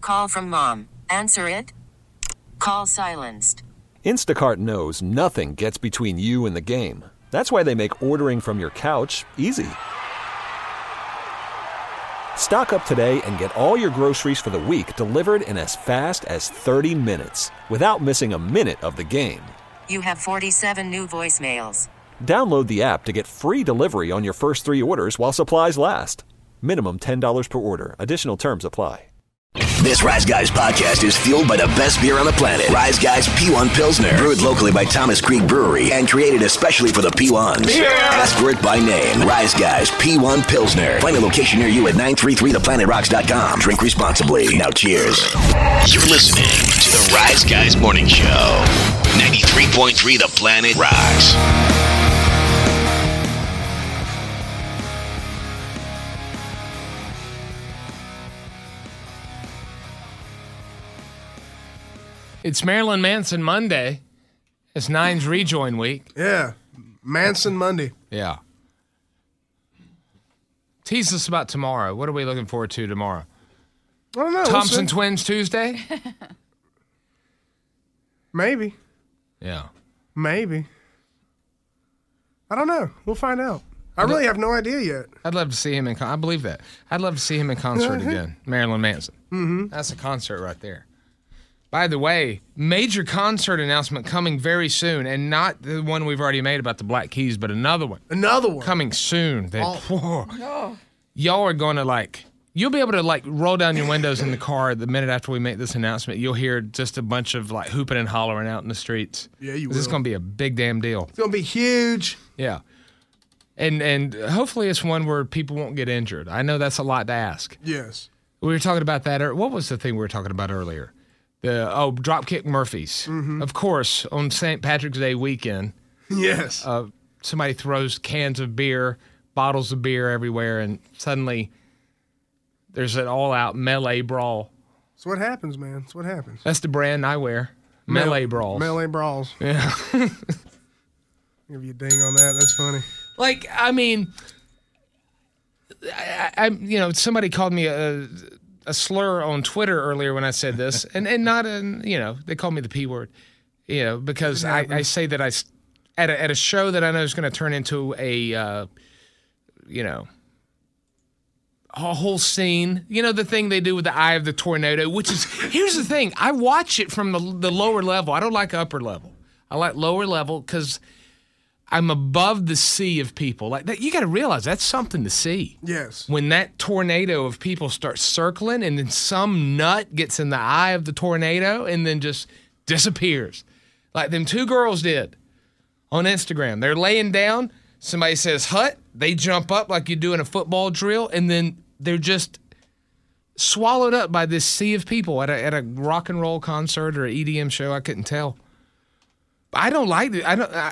call from mom. Answer it. Call silenced. Instacart knows nothing gets between you and the game. That's why they make ordering from your couch easy. Stock up today and get all your groceries for the week delivered in as fast as 30 minutes without missing a minute of the game. You have 47 new voicemails. Download the app to get free delivery on your first 3 orders while supplies last. Minimum $10 per order. Additional terms apply. This Rise Guys podcast is fueled by the best beer on the planet. Rise Guys P1 Pilsner. Brewed locally by Thomas Creek Brewery and created especially for the P1s. Yeah. Ask for it by name. Rise Guys P1 Pilsner. Find a location near you at 933theplanetrocks.com. Drink responsibly. Now cheers. You're listening to the Rise Guys Morning Show. 93.3 The Planet Rocks. It's Marilyn Manson Monday. It's Nine's rejoin week. Yeah. Manson Monday. Yeah. Tease us about tomorrow. What are we looking forward to tomorrow? I don't know. Thompson Twins Tuesday? Maybe. Yeah. Maybe. I don't know. We'll find out. I really have no idea yet. I'd love to see him in I believe that. I'd love to see him in concert again. Marilyn Manson. Mm-hmm. That's a concert right there. By the way, major concert announcement coming very soon, and not the one we've already made about the Black Keys, but another one. Another one. Coming soon. Y'all are going to you'll be able to roll down your windows in the car the minute after we make this announcement. You'll hear just a bunch of hooping and hollering out in the streets. Yeah, you will. This is going to be a big damn deal. It's going to be huge. Yeah. And hopefully it's one where people won't get injured. I know that's a lot to ask. Yes. We were talking about that. What was the thing we were talking about earlier? Dropkick Murphys. Mm-hmm. Of course, on St. Patrick's Day weekend. Yes. Somebody throws cans of beer, bottles of beer everywhere, and suddenly there's an all-out melee brawl. That's what happens, man. That's what happens. That's the brand I wear. Melee brawls. Melee brawls. Yeah. Give you a ding on that. That's funny. Somebody called me a slur on Twitter earlier when I said this, and not they called me the P word, because I say that at a show that I know is going to turn into a whole scene, the thing they do with the eye of the tornado, which is, here's the thing, I watch it from the lower level. I don't like upper level. I like lower level because I'm above the sea of people. Like that, you got to realize that's something to see. Yes. When that tornado of people starts circling and then some nut gets in the eye of the tornado and then just disappears. Like them 2 girls did on Instagram. They're laying down. Somebody says, hut. They jump up like you do in a football drill. And then they're just swallowed up by this sea of people at a rock and roll concert or an EDM show. I couldn't tell. I don't like it.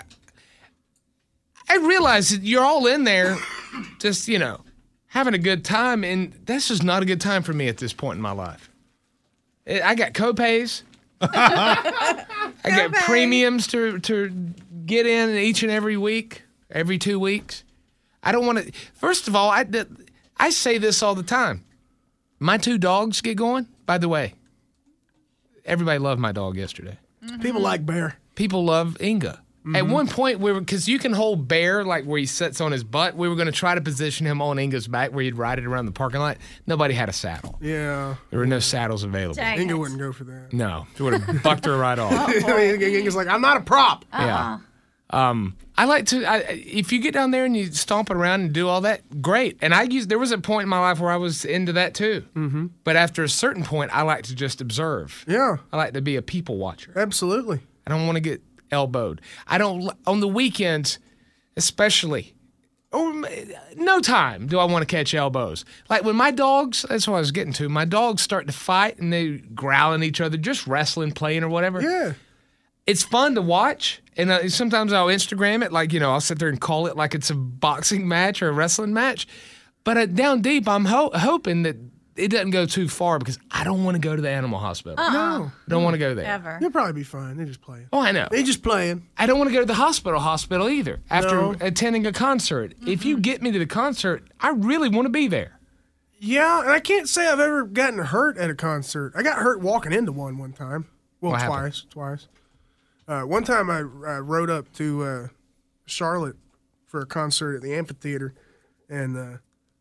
I realize that you're all in there just, having a good time, and that's just not a good time for me at this point in my life. I got copays. I got premiums to get in each and every week, every 2 weeks. I don't want to. First of all, I say this all the time. My 2 dogs get going. By the way, everybody loved my dog yesterday. Mm-hmm. People like Bear. People love Inga. Mm-hmm. At one point, because you can hold Bear where he sits on his butt, we were going to try to position him on Inga's back where he'd ride it around the parking lot. Nobody had a saddle. Yeah. There were no saddles available. Dang Inga it. wouldn't go for that. No. She would have bucked her right off. Inga's like, I'm not a prop. Yeah. I like to, if you get down there and you stomp it around and do all that, great. And there was a point in my life where I was into that too. Mm-hmm. But after a certain point, I like to just observe. Yeah. I like to be a people watcher. Absolutely. I don't want to get elbowed. I don't, on the weekends, especially, no time do I want to catch elbows. Like when my dogs, that's what I was getting to, my dogs start to fight and they growling at each other, just wrestling, playing or whatever. Yeah. It's fun to watch, and sometimes I'll Instagram it, I'll sit there and call it like it's a boxing match or a wrestling match. But down deep, I'm hoping that it doesn't go too far because I don't want to go to the animal hospital. No. I don't want to go there. Ever. You'll probably be fine. They're just playing. Oh, I know. They're just playing. I don't want to go to the hospital either after No. attending a concert. Mm-hmm. If you get me to the concert, I really want to be there. Yeah, and I can't say I've ever gotten hurt at a concert. I got hurt walking into one time. Well, What happened? twice. One time I rode up to Charlotte for a concert at the amphitheater, and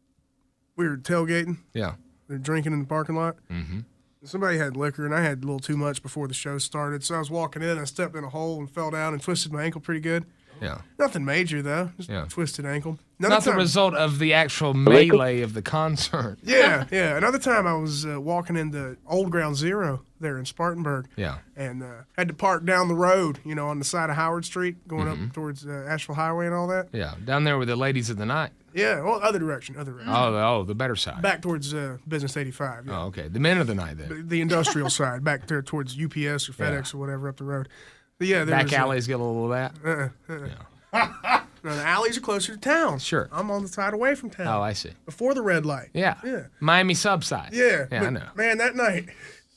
we were tailgating. Yeah. They're drinking in the parking lot. Mm-hmm. Somebody had liquor, and I had a little too much before the show started. So I was walking in, I stepped in a hole and fell down and twisted my ankle pretty good. Yeah. Nothing major, though. Just Yeah. twisted ankle. Not the result of the actual melee of the concert. Yeah. Another time I was walking into Old Ground Zero there in Spartanburg. Yeah. And had to park down the road, on the side of Howard Street, going up towards Asheville Highway and all that. Yeah. Down there with the ladies of the night. Yeah, well, other direction. Oh, the better side. Back towards Business 85. Yeah. Oh, okay. The men of the night then. The industrial side, back there towards UPS or FedEx or whatever up the road. But yeah, there Back was, alleys get a little of that. No, the alleys are closer to town. Sure. I'm on the side away from town. Oh, I see. Before the red light. Yeah. Miami subside. Yeah. Yeah, but, I know. Man, that night,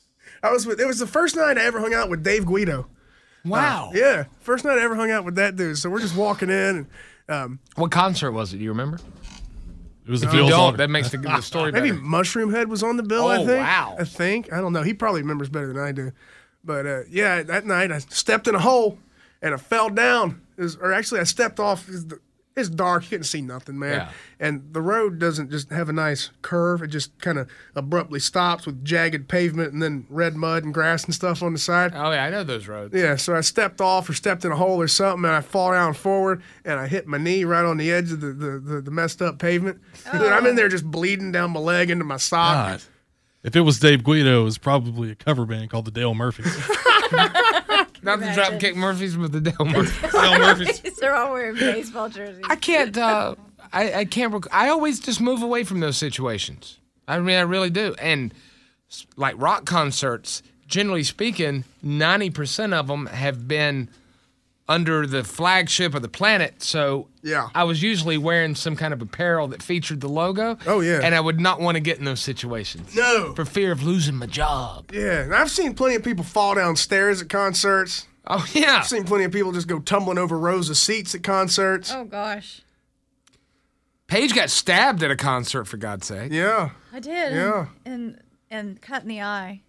it was the first night I ever hung out with Dave Guido. Wow. Yeah, first night I ever hung out with that dude. So we're just walking in, and What concert was it? Do you remember? It was the You Phil's don't. on. That makes the story better. maybe Mushroom Head was on the bill. I Oh, think. wow. I think. I don't know. He probably remembers better than I do. But yeah, that night I stepped in a hole and I fell down. I stepped off. It's dark. You couldn't see nothing, man. Yeah. And the road doesn't just have a nice curve. It just kind of abruptly stops with jagged pavement and then red mud and grass and stuff on the side. Oh, yeah, I know those roads. Yeah, so I stepped off or stepped in a hole or something, and I fall down forward, and I hit my knee right on the edge of the messed up pavement. Dude, I'm in there just bleeding down my leg into my sock. God. If it was Dave Guido, it was probably a cover band called the Dale Murphys. Not the Dropkick Murphys, but the Dale Murphys. Dale Murphys. They're all wearing baseball jerseys. I can't. I can't. I always just move away from those situations. I mean, I really do. And like rock concerts, generally speaking, 90% of them have been under the flagship of the Planet. So Yeah. I was usually wearing some kind of apparel that featured the logo. Oh, yeah. And I would not want to get in those situations. No. For fear of losing my job. Yeah, and I've seen plenty of people fall down stairs at concerts. Oh, yeah. I've seen plenty of people just go tumbling over rows of seats at concerts. Oh gosh, Paige got stabbed at a concert, for God's sake. Yeah. I did. Yeah. And cut in the eye.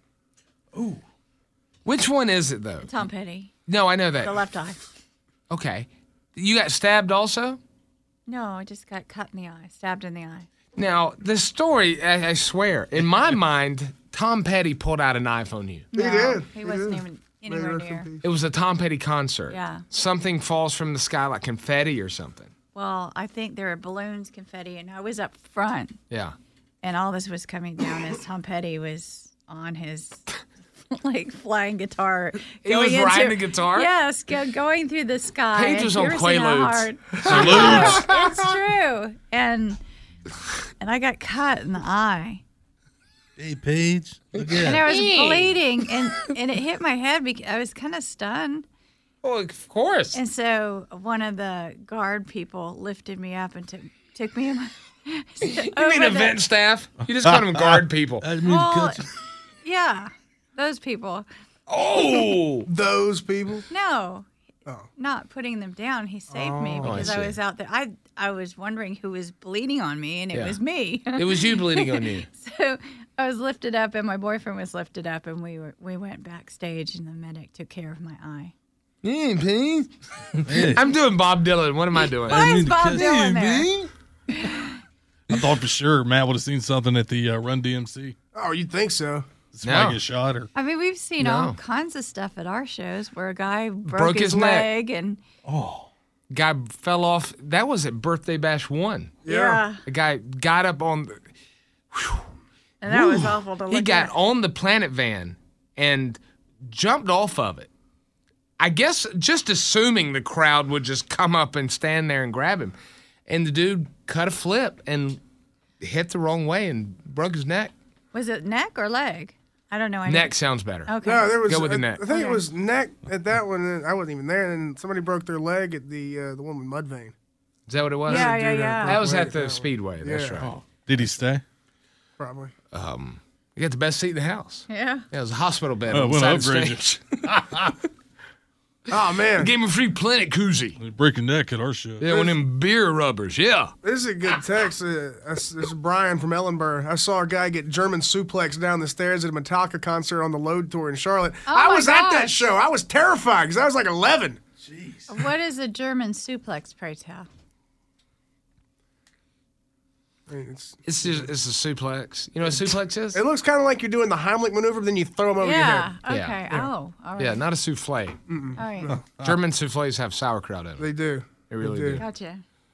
Which one is it, though? Tom Petty, No, I know that. the left eye. Okay. You got stabbed also? No, I just got cut in the eye, stabbed in the eye. Now, the story, I swear, in my mind, Tom Petty pulled out a knife on you. No, did. He He wasn't did. even May anywhere rest in near. peace. It was a Tom Petty concert. Yeah. Something falls from the sky like confetti or something. Well, I think there were balloons, confetti, and I was up front, Yeah. and all this was coming down as Tom Petty was on his like flying guitar. He was going riding a guitar? Yes, going through the sky. Paige was on piercing a Quaaludes. heart. It's true, and I got cut in the eye. Hey, Paige. Look And at I was bleeding, and it hit my head because I was kind of stunned. Well, of course. And so one of the guard people lifted me up and took me in my. You mean event staff? You just call them guard people. I didn't mean to Well, cut you. yeah, those people. Oh! Those people. No, not putting them down. He saved me because I see. was out there. I was wondering who was bleeding on me, and it Yeah. was me. It was you bleeding on you. So I was lifted up, and my boyfriend was lifted up, and we went backstage, and the medic took care of my eye. Hey, Paige. I'm doing Bob Dylan. What am I doing? Why is mean to Bob cut Dylan there? I thought for sure Matt would have seen something at the Run DMC. Oh, you'd think so. Somebody No. get shot or I mean, we've seen No. all kinds of stuff at our shows where a guy Broke broke his his neck. leg, and Guy fell off. That was at Birthday Bash 1. yeah, A guy got up on the. and that was awful to look He got at. on the Planet van and jumped off of it. I guess just assuming the crowd would just come up and stand there and grab him. And the dude cut a flip and hit the wrong way and broke his neck. Was it neck or leg? I don't know. Neck sounds better. Okay. No, there was. Go with the I neck. think it Okay. was neck at that one. And I wasn't even there. And somebody broke their leg at the one with Mudvayne. Is that what it was? Yeah, Dude, yeah, yeah. That was broke at leg, the that one. Speedway. That's Yeah. right. did he stay? Probably. You got the best seat in the house. Yeah. Yeah, it was a hospital bed Oh, on the we'll side of the upgrade you. stage. Oh, man. Gave him a free Planet koozie. Breaking neck at our show. Yeah, one of them beer rubbers. Yeah. This is a good text. This is Brian from Ellenborough. I saw a guy get German suplex down the stairs at a Metallica concert on the Load Tour in Charlotte. I was at that show. I was terrified because I was like 11. Jeez. What is a German suplex, pray tell? I mean, It's a suplex. You know what a suplex is? it looks kind of like you're doing the Heimlich maneuver, but then you throw them over your head. Okay. Yeah. Oh, all right. Yeah, not a souffle. All right. German souffles have sauerkraut in them. They do. They really do. Gotcha.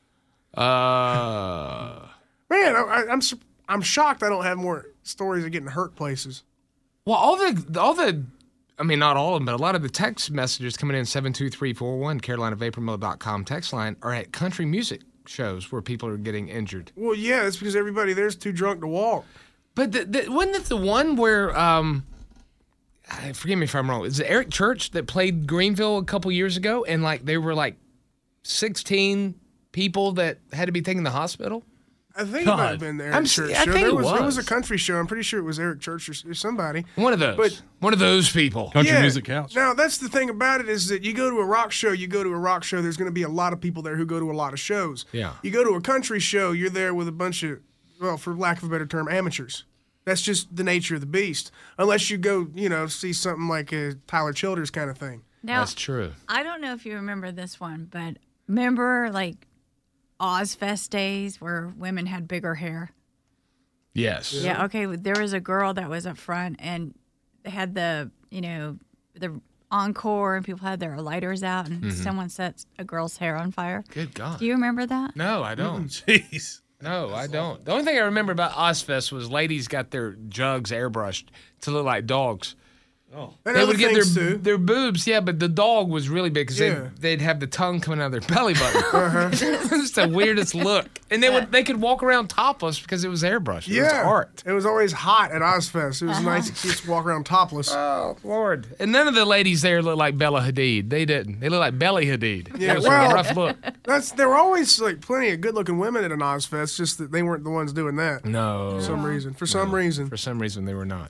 Man, I'm shocked I don't have more stories of getting hurt places. Well, all the, I mean, not all of them, but a lot of the text messages coming in 72341 CarolinaVaporMill.com text line are at country music shows where people are getting injured. Well, yeah, that's because everybody there's too drunk to walk. But wasn't it the one where, forgive me if I'm wrong, is it Eric Church that played Greenville a couple years ago and like they were like 16 people that had to be taken to the hospital? I think it might have been the Eric Church I show. think There it was a was. country show. I'm pretty sure it was Eric Church or somebody. One of those. But- one of those people. Country Music Couch. Now, that's the thing about it is that you go to a rock show, there's going to be a lot of people there who go to a lot of shows. Yeah. You go to a country show, you're there with a bunch of, well, for lack of a better term, amateurs. That's just the nature of the beast. Unless you go, see something like a Tyler Childers kind of thing. Now, That's true. I don't know if you remember this one, but remember like Ozfest days where women had bigger hair? Yes. Yeah, okay. There was a girl that was up front and they had the encore and people had their lighters out and someone set a girl's hair on fire. Good God. Do you remember that? No, I don't. Jeez. No, I don't. The only thing I remember about Ozfest was ladies got their jugs airbrushed to look like dogs. And They other would get things, too. their boobs, yeah, but the dog was really big because Yeah. they'd have the tongue coming out of their belly button. It's the weirdest look. And they could walk around topless because it was airbrushed. It was art. It was always hot at Ozfest. It was nice to just walk around topless. Oh, Lord. And none of the ladies there looked like Bella Hadid. They didn't. They looked like Belly Hadid. Yeah, It was well- a rough look. There were always like plenty of good-looking women at an Ozfest, just that they weren't the ones doing that. No. For some reason. For some reason. For some reason, they were not.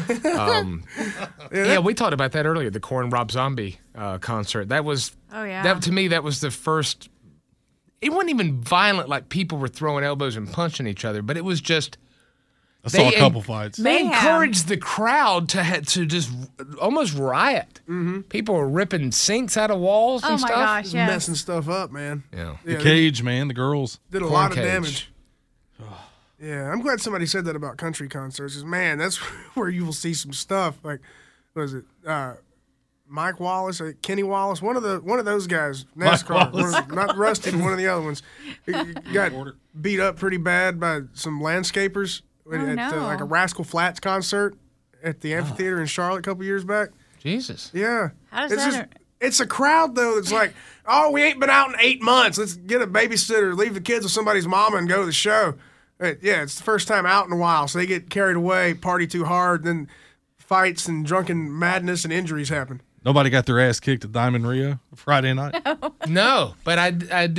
Yeah, we talked about that earlier, the Korn Rob Zombie concert. That was, Oh, yeah. that to me, that was the first. It wasn't even violent, like people were throwing elbows and punching each other, but it was just. I saw a couple fights. They Mayhem. encouraged the crowd to just almost riot. Mm-hmm. People were ripping sinks out of walls Oh and my stuff. gosh, Just yes. messing stuff up, man. Yeah. The cage, man, the girls. Did a Corn lot of cage. damage. Yeah, I'm glad somebody said that about country concerts. 'Cause, man, that's where you will see some stuff. Like, what was it? Mike Wallace, Kenny Wallace, one of those guys, NASCAR, Wallace. not Rusty, but one of the other ones, he got beat up pretty bad by some landscapers at no. like a Rascal Flatts concert at the amphitheater in Charlotte a couple years back. Jesus. Yeah. How does it's that- it's a crowd though that's like, oh, we ain't been out in 8 months. Let's get a babysitter, leave the kids with somebody's mama, and go to the show. Yeah, it's the first time out in a while, so they get carried away, party too hard, then fights and drunken madness and injuries happen. Nobody got their ass kicked at Diamond Rio Friday night. No, but I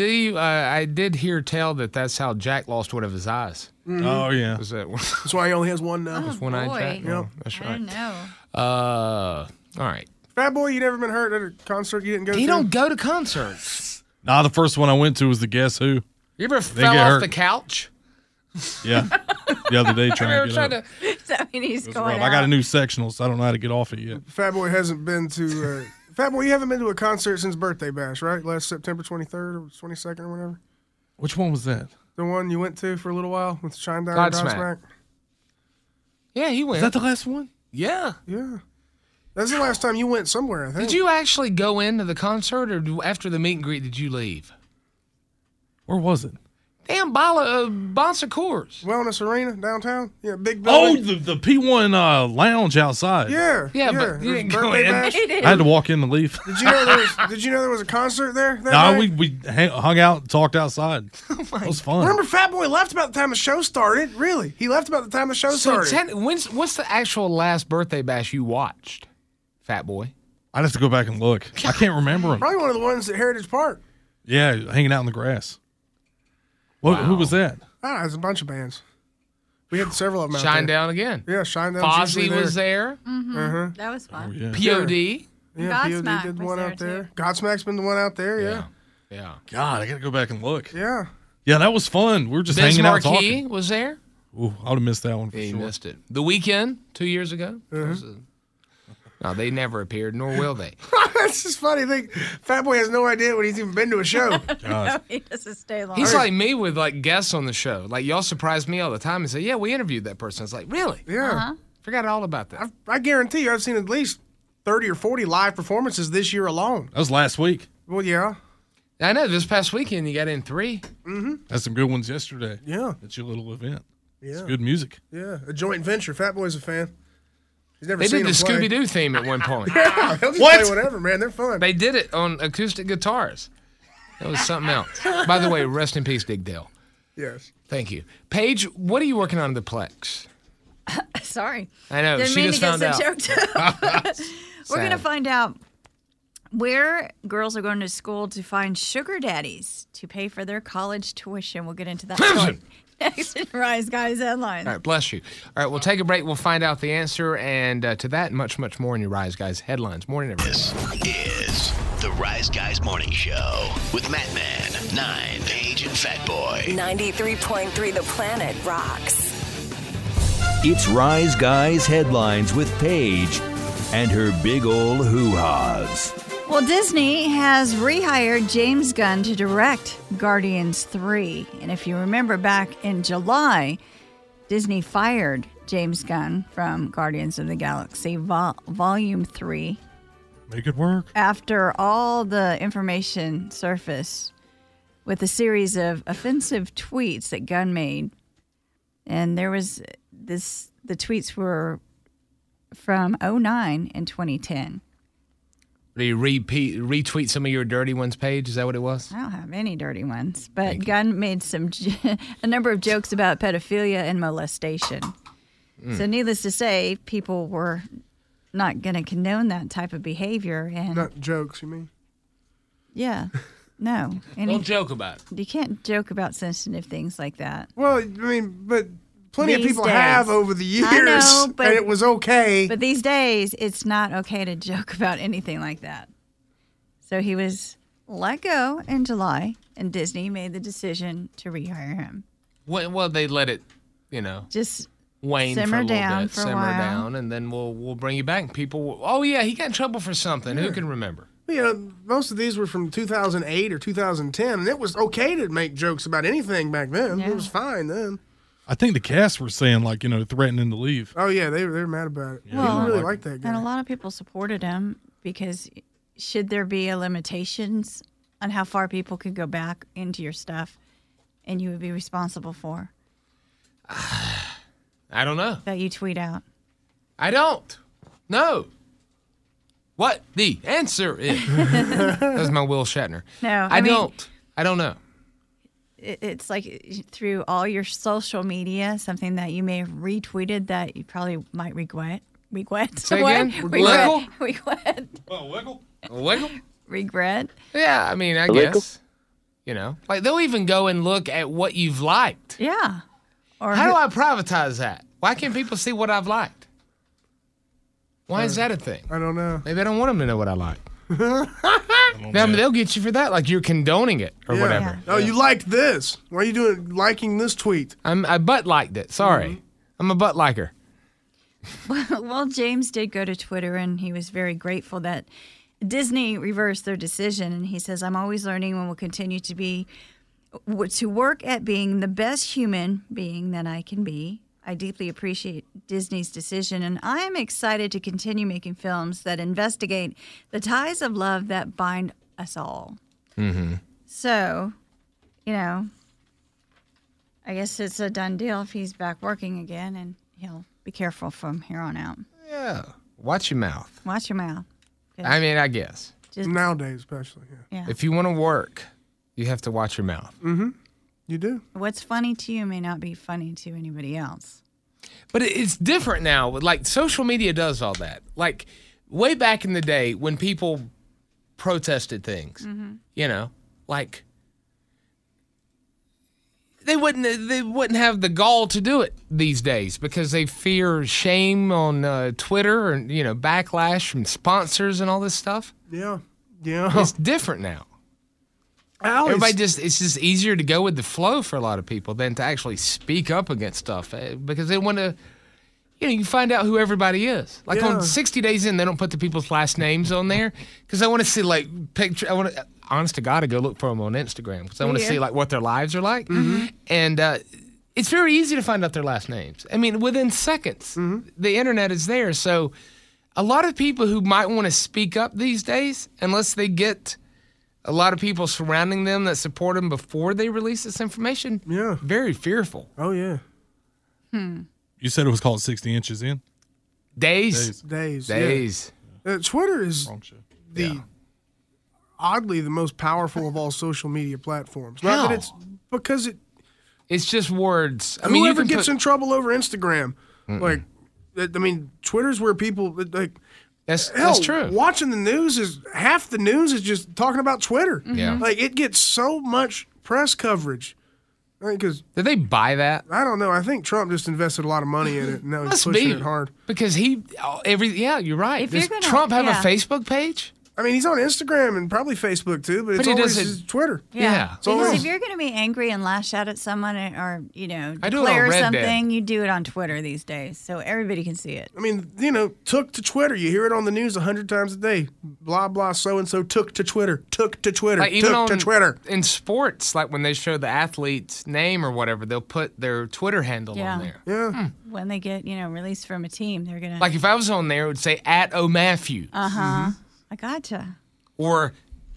did hear tell that that's how Jack lost one of his eyes. Oh yeah. Was that That's why he only has one now. one-eyed boy. Jack? Yep. No, that's I right. didn't know. All right. Fat Boy, you never been hurt at a concert you didn't go to? You don't go to concerts. Nah, the first one I went to was the Guess Who. You ever fell get off hurt. the couch? Yeah. The other day You trying ever to tried get up. to? So he's It was going rough. I got a out. new sectional, so I don't know how to get off it yet. Fat Boy hasn't been to. Fat Boy, you haven't been to a concert since Birthday Bash, right? Last September 23rd or 22nd or whatever. Which one was that? The one you went to for a little while with Shinedown and Godsmack. Godsmack. Yeah, he went. Was that the last one? Yeah. Yeah. That's the last time you went somewhere, I think. Did you actually go into the concert, or after the meet and greet did you leave? Where was it? Damn, Bonsa Coors. Wellness Arena downtown? Yeah, big Oh, building. the P1 lounge outside. Yeah. Yeah, but you It was didn't go Birthday in. Bash. I had to walk in and leave. Did you know there was a concert there? That No, night? we hung out and talked outside. It was fun. Remember, Fat Boy left about the time the show started. Really, he left about the time the show So started. what's the actual last birthday bash you watched, Fat Boy? I'd have to go back and look. I can't remember them. Probably one of the ones at Heritage Park. Yeah, hanging out in the grass. Who was that? I don't know, there's a bunch of bands. We had several of them out Shine there. Down again. Yeah, Shine Down. Fozzy was there. That was fun. Yeah. POD. Yeah, POD Godsmack did was one there, out there. too. Godsmack's been the one out there, yeah. Yeah. God, I got to go back and look. Yeah. Yeah, that was fun. We were just Biz hanging out Marquis talking. was there. Ooh, I would have missed that one for Yeah, you sure. missed it. The Weeknd 2 years ago. No, they never appeared, nor will they. That's just funny. Fat Boy has no idea when he's even been to a show. No, he doesn't stay long. He's like me with like guests on the show. Like y'all surprise me all the time and say, "Yeah, we interviewed that person." It's like, really? Yeah. Forgot all about that. I guarantee you I've seen at least 30 or 40 live performances this year alone. That was last week. Well, yeah. I know. This past weekend, you got in 3. Had some good ones yesterday. Yeah. At your little event. Yeah. It's good music. Yeah. A joint venture. Fat Boy's a fan. He's never They seen did the him play. Scooby Doo theme at one point. Yeah, they'll just What? play whatever, man. They're fun. They did it on acoustic guitars. That was something else. By the way, rest in peace, Dig Dale. Yes. Thank you. Paige, what are you working on in the Plex? Sorry. I know. Didn't She mean just to found get out. so choked up. We're going to Sad. find out where girls are going to school to find sugar daddies to pay for their college tuition. We'll get into that story next in Rise Guys Headlines. All right, bless you. All right, we'll take a break. We'll find out the answer, and to that and much, much more in your Rise Guys headlines. Morning, everyone. This is the Rise Guys Morning Show with Matt Man, 9, Paige, and Fat Boy. 93.3 The Planet rocks. It's Rise Guys Headlines with Paige and her big ol' hoo-haws. Well, Disney has rehired James Gunn to direct Guardians 3. And if you remember back in July, Disney fired James Gunn from Guardians of the Galaxy Volume 3 Make it work. after all the information surfaced with a series of offensive tweets that Gunn made. And there was the tweets were from 2009 and 2010. Do you retweet some of your dirty ones, Paige? Is that what it was? I don't have any dirty ones, but Gunn made a number of jokes about pedophilia and molestation. So needless to say, people were not going to condone that type of behavior. And Not jokes, you mean? yeah, no. And Don't joke about it. you can't joke about sensitive things like that. Well, I mean, but plenty of These people days. have over the years, I know, but- and it was okay. But these days, it's not okay to joke about anything like that. So he was let go in July, and Disney made the decision to rehire him. Well, they let it, Just wane Simmer for a little down bit, for a simmer while. down, and then we'll bring you back. People, oh yeah, he got in trouble for something. Who can remember? Most of these were from 2008 or 2010, and it was okay to make jokes about anything back then. Yeah. It was fine then. I think the cast were saying, like, threatening to leave. Oh yeah, they were mad about it. Well, People really liked that guy. And a lot of people supported him because should there be a limitations on how far people could go back into your stuff and you would be responsible for I don't know. that you tweet out? I don't. No. What the answer is? That's my Will Shatner. No, I mean, don't. I don't know. It's like through all your social media, something that you may have retweeted that you probably might regret. Say What? again? Regret. Regret. Wiggle? Regret. Yeah, I mean, I guess. Like they'll even go and look at what you've liked. Yeah. Or How do I privatize that? Why can't people see what I've liked? Why is that a thing? I don't know. Maybe I don't want them to know what I like. They'll get you for that, like you're condoning it or Yeah. whatever. Oh, you liked this. Why are you liking this tweet? I butt liked it. Sorry. I'm a butt liker. Well, James did go to Twitter, and he was very grateful that Disney reversed their decision. And he says, "I'm always learning and will continue to work at being the best human being that I can be. I deeply appreciate Disney's decision, and I am excited to continue making films that investigate the ties of love that bind us all." Mm-hmm. So, I guess it's a done deal if he's back working again, and he'll be careful from here on out. Yeah. Watch your mouth. Watch your mouth. I mean, I guess. Nowadays, especially. Yeah. Yeah. If you want to work, you have to watch your mouth. You do. What's funny to you may not be funny to anybody else. But it's different now. Like, social media does all that. Like, way back in the day when people protested things, like, they wouldn't have the gall to do it these days because they fear shame on Twitter and backlash from sponsors and all this stuff. Yeah. Yeah. It's different now. It's just easier to go with the flow for a lot of people than to actually speak up against stuff because they want to. You find out who everybody is. Like on 60 Days In, they don't put the people's last names on there because I want to see picture. I want to, honest to God, to go look for them on Instagram because I want to see what their lives are like. Mm-hmm. And it's very easy to find out their last names. I mean, within seconds, the internet is there. So a lot of people who might want to speak up these days, unless they get a lot of people surrounding them that support them before they release this information, very fearful. Oh, yeah. You said it was called 60 Inches In? Days. Yeah. Twitter is oddly the most powerful of all social media platforms. Not that it's because it's just words. I mean, whoever gets in trouble over Instagram, Twitter's where people That's true. Watching the news half the news is just talking about Twitter. Yeah, it gets so much press coverage. Did they buy that? I don't know. I think Trump just invested a lot of money in it, and now he's pushing it hard. Because you're right. Does Trump have a Facebook page? I mean, he's on Instagram and probably Facebook too, but it's always his Twitter. Yeah. Because if you're going to be angry and lash out at someone or, declare something, you do it on Twitter these days, so everybody can see it. I mean, took to Twitter. You hear it on the news 100 times a day. Blah, blah, so-and-so took to Twitter. Took to Twitter. Took to Twitter. In sports, like when they show the athlete's name or whatever, they'll put their Twitter handle on there. Yeah. When they get, released from a team, they're going to... Like if I was on there, it would say @O'Matthews. Uh-huh. Mm-hmm. I gotcha. Or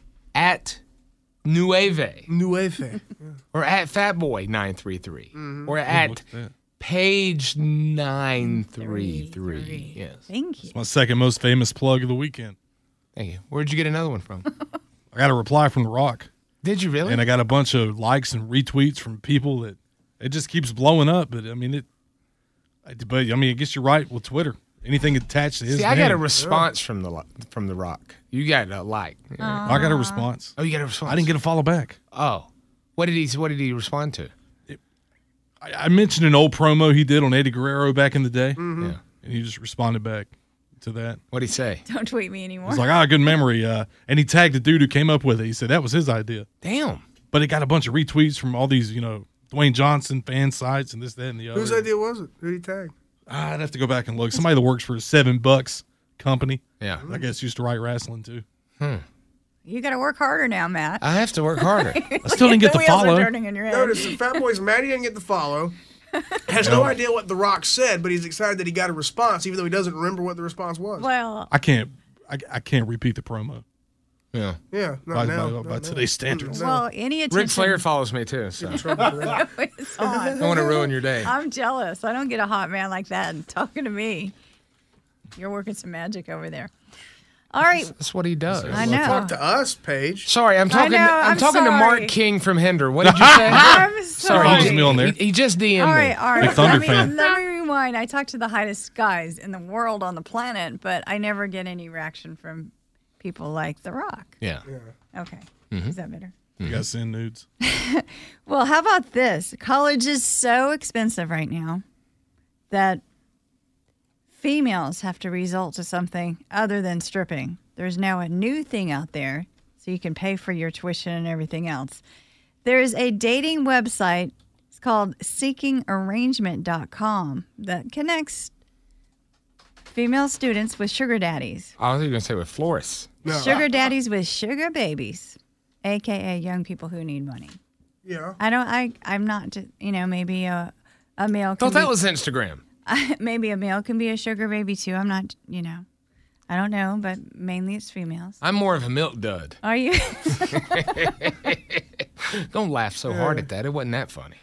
@Nueve. Yeah. Or @Fatboy933. Or @Page933. Yes. Thank you. It's my second most famous plug of the weekend. Thank you. Where'd you get another one from? I got a reply from The Rock. Did you really? And I got a bunch of likes and retweets from people that it just keeps blowing up. But I guess you're right with Twitter. Anything attached to his name. I got a response from the Rock. You got a like. I got a response. Oh, you got a response. I didn't get a follow back. Oh, what did he respond to? I mentioned an old promo he did on Eddie Guerrero back in the day. Mm-hmm. Yeah, and he just responded back to that. What'd he say? Don't tweet me anymore. He's like, good memory. And he tagged the dude who came up with it. He said that was his idea. Damn. But it got a bunch of retweets from all these, Dwayne Johnson fan sites and this, that, and the other. Whose idea was it? Who did he tag? I'd have to go back and look. Somebody that works for $7 company. Yeah. I guess used to write wrestling too. You got to work harder now, Matt. I have to work harder. I still didn't get the follow. Notice the Fat Boy's mad he didn't get the follow. Has no idea what The Rock said, but he's excited that he got a response, even though he doesn't remember what the response was. Well, I can't repeat the promo. Yeah. Yeah. By today's standards. Well, any attention. Ric Flair follows me too, so I don't want to ruin your day. I'm jealous. I don't get a hot man like that talking to me. You're working some magic over there. All right. That's what he does. I know. Talk to us, Paige. Sorry, I'm talking. I'm talking sorry. to Mark King from Hinder. What did you say? I'm sorry. He on there. He just DM'd me. All right. Big Thunder fan. Let me rewind. I talked to the highest guys in the world on the planet, but I never get any reaction from people like The Rock. Yeah. Okay. Mm-hmm. Is that better? You got to send nudes. Well, how about this? College is so expensive right now that females have to resort to something other than stripping. There's now a new thing out there, so you can pay for your tuition and everything else. There's a dating website. It's called seekingarrangement.com that connects female students with sugar daddies. I was going to say with florists. No. Sugar daddies with sugar babies, a.k.a. young people who need money. Yeah. I'm not, maybe a male. I thought that was Instagram. Maybe a male can be a sugar baby too. I'm not, I don't know, but mainly it's females. I'm more of a milk dud. Are you? Don't laugh so hard at that. It wasn't that funny.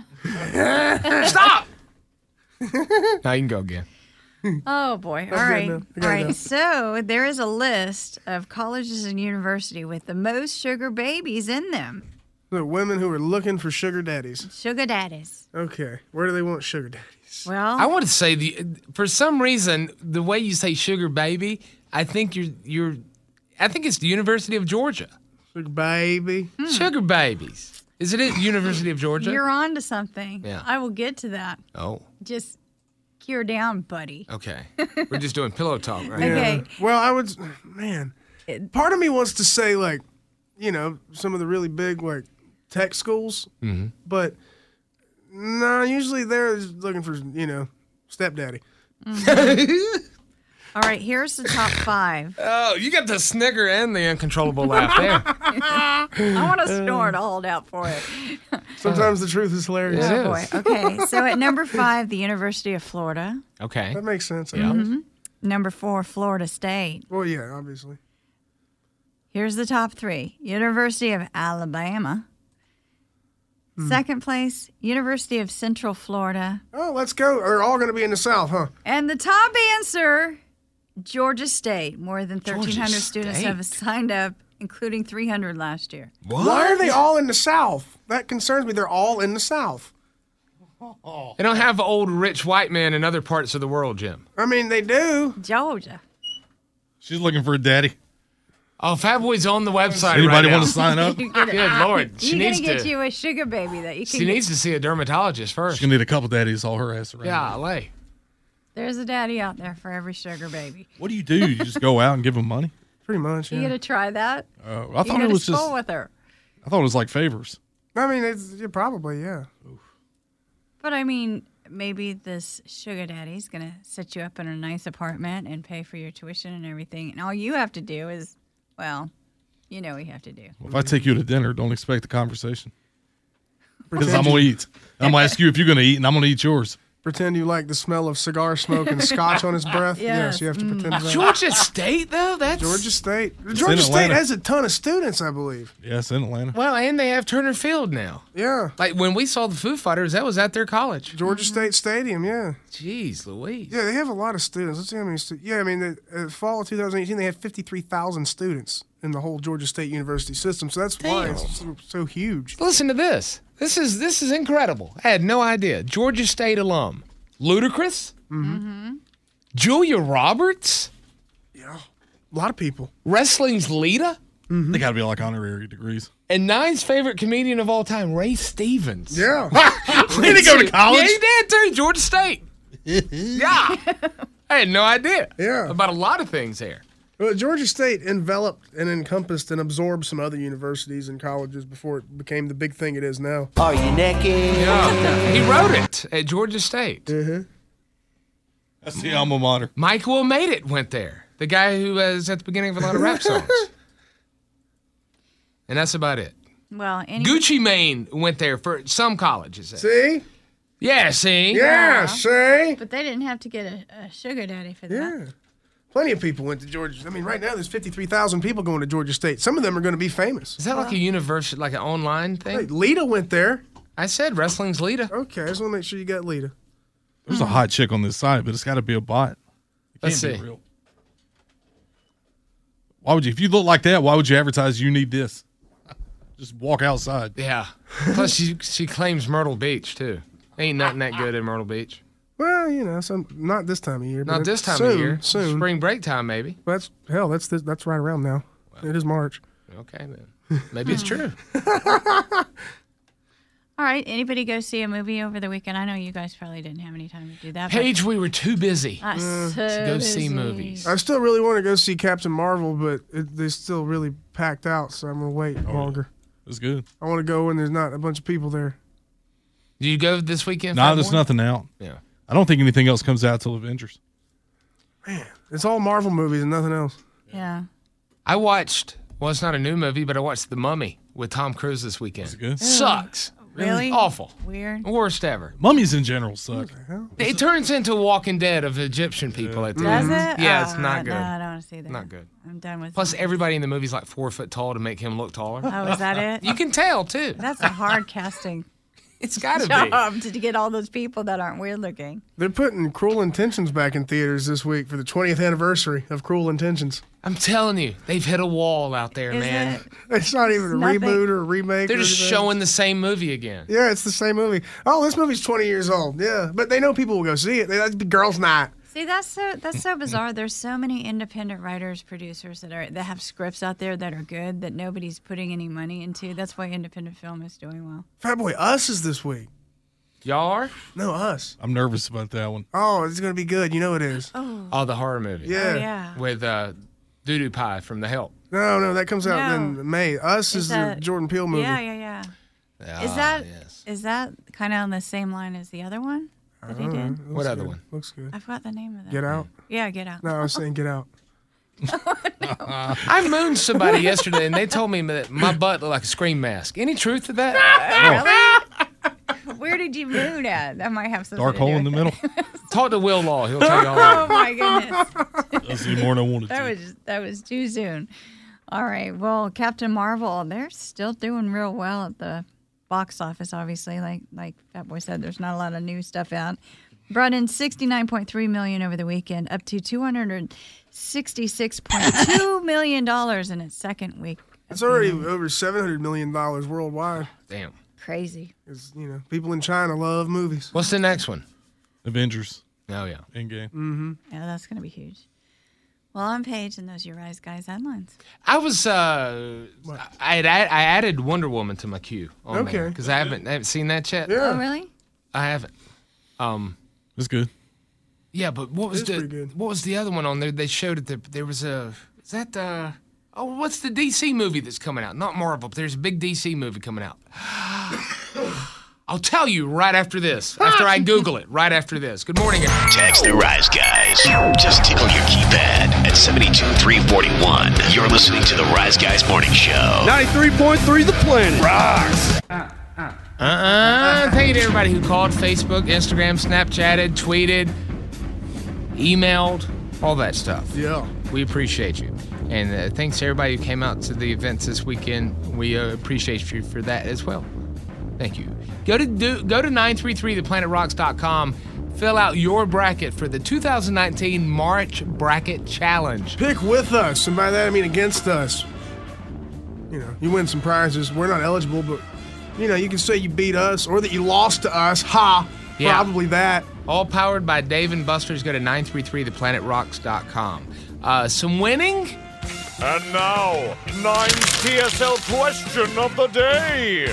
Stop! Now you can go again. Oh, boy. All right. All right. So there is a list of colleges and universities with the most sugar babies in them. The women who are looking for sugar daddies. Sugar daddies. Okay. Where do they want sugar daddies? Well, I want to say for some reason the way you say sugar baby, I think I think it's the University of Georgia. Sugar baby. Sugar babies. Is it at University of Georgia? You're on to something. Yeah. I will get to that. Oh, Just cure down, buddy. okay. We're just doing pillow talk right Okay. now. Well, I would, man. Part of me wants to say like, some of the really big like tech schools, but no, usually they're just looking for stepdaddy. All right, here's the top 5. Oh, you got the snicker and the uncontrollable laugh there. I want to snort. I'll hold out for it. Sometimes the truth is hilarious. It Oh, is. boy. Okay, so at number 5, the University of Florida. Okay. That makes sense. I Yeah. guess. Number 4, Florida State. Well, yeah, obviously. Here's the top 3. University of Alabama. Second place, University of Central Florida. Oh, let's go. They're all going to be in the South, huh? And the top answer, Georgia State. More than 1,300 students have State? signed up, including 300 last year. Why are they all in the South? That concerns me. They're all in the South. They don't have old rich white men in other parts of the world, Jim. I mean, they do. Georgia. She's looking for a daddy. Oh, Fat Boy's on the website Anybody right now. want to sign up? You get it. Good Lord. She You're needs going to get to. you a sugar baby that you can She get. needs to see a dermatologist first. She's gonna need a couple daddies all her ass around. Golly. There's a daddy out there for every sugar baby. What do? You just go out and give them money? Pretty much, You yeah. going to try that? I You thought go it to was school just. with her. I thought it was like favors. I mean, probably, yeah. But I mean, maybe this sugar daddy's going to set you up in a nice apartment and pay for your tuition and everything. And all you have to do is, well, you know what you have to do. If I take you to dinner, don't expect a conversation. Because I'm gonna eat. I'm gonna ask you if you're gonna eat, and I'm gonna eat yours. Pretend you like the smell of cigar smoke and scotch on his breath. Yes, you have to pretend that. Georgia State, though? That's. Georgia State. Georgia State Atlanta. has a ton of students, I believe. Yes, in Atlanta. Well, and they have Turner Field now. Yeah. Like when we saw the Foo Fighters, that was at their college. Georgia State Stadium, yeah. Jeez Louise. Yeah, they have a lot of students. Let's see how many students. Yeah, I mean, the fall of 2018, they had 53,000 students in the whole Georgia State University system. So that's why it's so huge. Listen to this. This is incredible. I had no idea. Georgia State alum. Ludacris? Julia Roberts? Yeah, a lot of people. Wrestling's Lita? They gotta be like honorary degrees. And Nine's favorite comedian of all time, Ray Stevens. Yeah. Did he go to college? Yeah, he did too. Georgia State. Yeah. I had no idea. Yeah. About a lot of things there. Well, Georgia State enveloped and encompassed and absorbed some other universities and colleges before it became the big thing it is now. Are you naked? Yeah. He wrote it at Georgia State. That's the alma mater. Mike Will Made It went there. The guy who was at the beginning of a lot of rap songs. And that's about it. Well, Gucci Mane went there for some colleges. See? Yeah, see? Yeah, see? But they didn't have to get a sugar daddy for that. Yeah. Plenty of people went to Georgia. I mean, right now there's 53,000 people going to Georgia State. Some of them are going to be famous. Is that like a university, like an online thing? Hey, Lita went there. I said wrestling's Lita. Okay, I just want to make sure you got Lita. There's a hot chick on this side, but it's got to be a bot. It Let's can't be see. real. Why would you? If you look like that, why would you advertise you need this? Just walk outside. Yeah. Plus, she claims Myrtle Beach, too. Ain't nothing that good in Myrtle Beach. Well, you know, not this time of year. Not but this time soon, of year. Soon. Spring break time, maybe. That's right around now. It is March. Okay, then. Maybe it's true. All right. Anybody go see a movie over the weekend? I know you guys probably didn't have any time to do that. Paige, we were too busy to go see movies. I still really want to go see Captain Marvel, but they're still really packed out, so I'm going to wait longer. It's good. I want to go when there's not a bunch of people there. Do you go this weekend? No, there's nothing out. Yeah. I don't think anything else comes out till Avengers. Man, it's all Marvel movies and nothing else. Yeah. I watched, well, it's not a new movie, but I watched The Mummy with Tom Cruise this weekend. Is it good? Sucks. Really? Awful. Weird. Worst ever. Mummies in general suck. It turns into Walking Dead of Egyptian people at the Does end. it? Yeah, Oh, it's not good. No, I don't want to see that. Not good. I'm done with Plus, it. everybody in the movie's like 4 foot tall to make him look taller. Oh, is that it? You can tell, too. That's a hard casting It's got to be. job to get all those people that aren't weird looking. They're putting Cruel Intentions back in theaters this week for the 20th anniversary of Cruel Intentions. I'm telling you, they've hit a wall out there, Is man. it? It's not even a nothing. reboot or a remake. They're or just anything. showing the same movie again. Yeah, it's the same movie. Oh, this movie's 20 years old. Yeah, but they know people will go see it. That'd be girls' night. See, that's so bizarre. There's so many independent writers, producers that have scripts out there that are good that nobody's putting any money into. That's why independent film is doing well. Fatboy, Us is this week. Y'all are? No, Us. I'm nervous about that one. Oh, it's going to be good. You know it is. Oh, the horror movie. Yeah. Oh, yeah. With Doo-Doo Pie from The Help. No, that comes out in May. Us is the that- Jordan Peele movie. Yeah. Ah, Is that kind of on the same line as the other one that he did? What other one? Looks good. I forgot the name of that. Get Out? Yeah, Get Out. No, I was saying Get Out. I mooned somebody yesterday, and they told me that my butt looked like a scream mask. Any truth to that? Really? Where did you moon at? That might have something Dark to do hole in with the it. middle. Talk to Will Law. He'll tell you all Oh that. my goodness. That's any more than I wanted to. That was too soon. All right. Well, Captain Marvel, they're still doing real well at the box office, obviously. Like Fatboy said, there's not a lot of new stuff out. Brought in $69.3 million over the weekend, up to $266.2 million in its second week. It's already over $700 million worldwide. Damn. Crazy. Because, people in China love movies. What's the next one? Avengers. Oh, yeah. Endgame. Mm-hmm. Yeah, that's going to be huge. Well, I'm Paige, and those are your Rise Guys headlines. I was I added Wonder Woman to my queue. Okay. Because I haven't seen that yet. Yeah. Oh, really? I haven't. It's good. Yeah, but what was pretty good. what was the other one on there? They showed it. There was what's the DC movie that's coming out? Not Marvel, but there's a big DC movie coming out. I'll tell you right after this. After I Google it, right after this. Good morning. Text the Rise Guys. Just tickle your keypad at 72341. You're listening to the Rise Guys Morning Show. 93.3 The Planet. Rocks. Thank you to everybody who called, Facebook, Instagram, Snapchatted, tweeted, emailed, all that stuff. Yeah. We appreciate you. And thanks to everybody who came out to the events this weekend. We appreciate you for that as well. Thank you. Go to 933theplanetrocks.com. Fill out your bracket for the 2019 March Bracket Challenge. Pick with us, and by that I mean against us. You win some prizes. We're not eligible, but, you can say you beat us or that you lost to us. Ha! Yeah. Probably that. All powered by Dave and Buster's. Go to 933theplanetrocks.com. Some winning? And now, 9's TSL question of the day.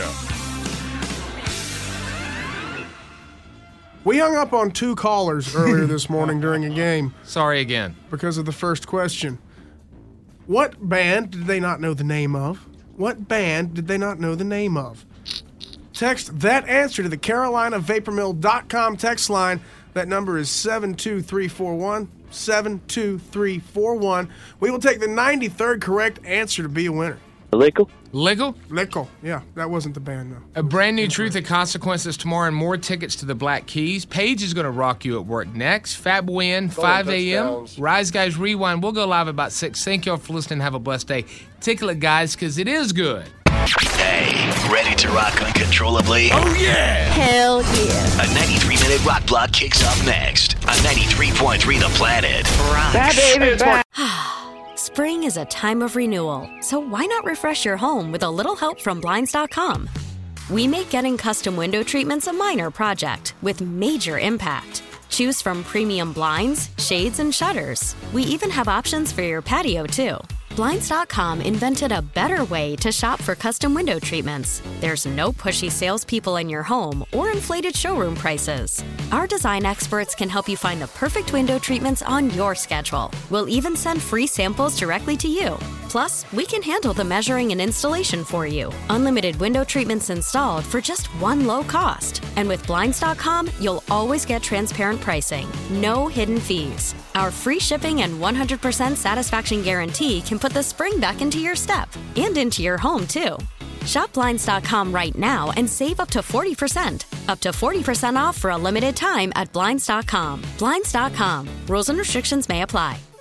We hung up on 2 callers earlier this morning during a game Sorry again. because of the first question. What band did they not know the name of? What band did they not know the name of? Text that answer to the CarolinaVaporMill.com text line. That number is 72341. 72341. We will take the 93rd correct answer to be a winner. Legal? Legal. Yeah, that wasn't the band, though. A brand new Truth and Consequences tomorrow and more tickets to the Black Keys. Paige is going to rock you at work next. Fatboy in, 5 a.m. Rise Guys Rewind. We'll go live about 6. Thank y'all for listening. Have a blessed day. Tickle it, guys, because it is good. Hey, ready to rock uncontrollably? Oh, yeah! Hell yeah. A 93-minute rock block kicks off next on 93.3 The Planet. Rocks. Spring is a time of renewal, so why not refresh your home with a little help from Blinds.com? We make getting custom window treatments a minor project with major impact. Choose from premium blinds, shades, and shutters. We even have options for your patio, too. Blinds.com invented a better way to shop for custom window treatments. There's no pushy salespeople in your home or inflated showroom prices. Our design experts can help you find the perfect window treatments on your schedule. We'll even send free samples directly to you. Plus, we can handle the measuring and installation for you. Unlimited window treatments installed for just one low cost. And with Blinds.com, you'll always get transparent pricing. No hidden fees. Our free shipping and 100% satisfaction guarantee can put the spring back into your step and into your home, too. Shop Blinds.com right now and save up to 40%. Up to 40% off for a limited time at Blinds.com. Blinds.com. Rules and restrictions may apply.